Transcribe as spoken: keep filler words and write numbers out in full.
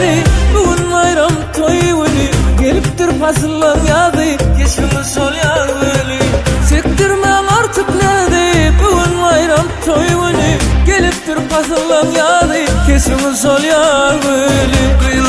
ýaly, bugün bayram toý güni, gelipdir pasyllan ýaly, geçmeli sol ýaly. Sekdirmem artık näde, bugün bayram toý güni, gelipdir pasyllan ýaly, geçmeli sol ýaly.